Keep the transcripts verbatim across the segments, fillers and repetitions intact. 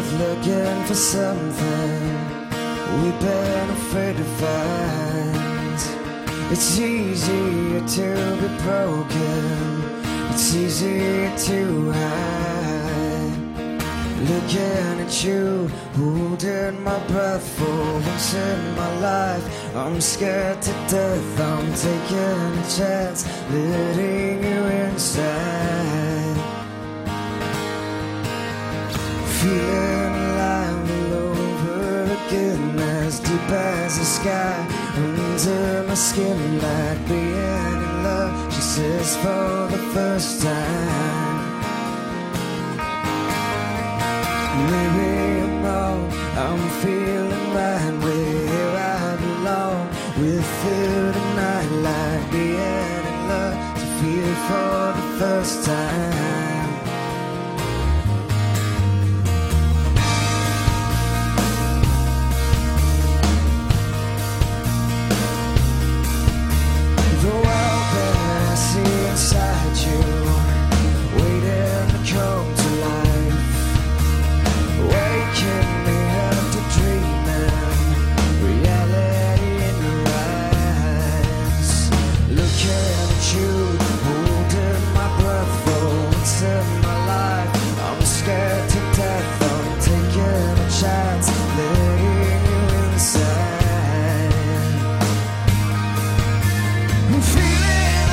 both looking for something we've been afraid to find. It's easier to be broken, it's easier to hide. Looking at you, holding my breath for once in my life. I'm scared to death, I'm taking a chance, letting you inside. Feeling alive all over again, as deep as the sky, under my skin, like being in love, she says for the first time. Maybe I'm wrong, I'm feeling right where I belong, with you tonight, like being in love, to feel for the first time. Inside you, waiting to come to life, waking me up to dreaming, reality in your eyes. Looking at you, holding my breath for once in my life. I'm scared to death, I'm taking a chance, letting you inside. I'm feeling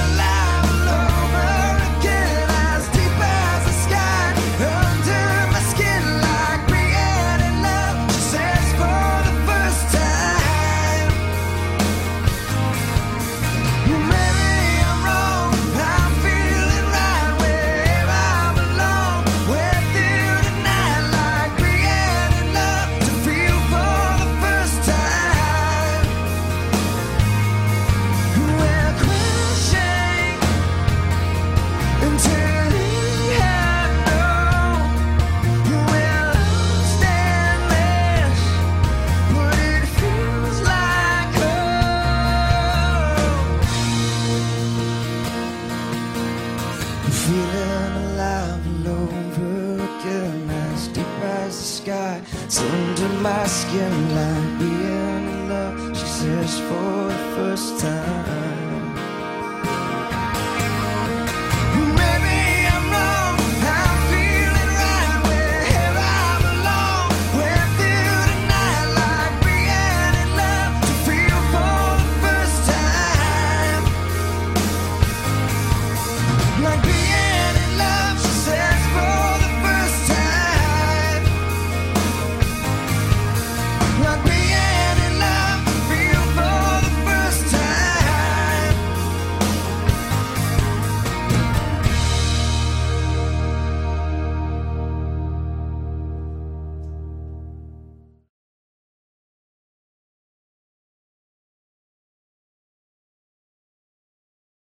feeling alive all over again, as deep as the sky. It's under my skin, like being in love, she says for the first time.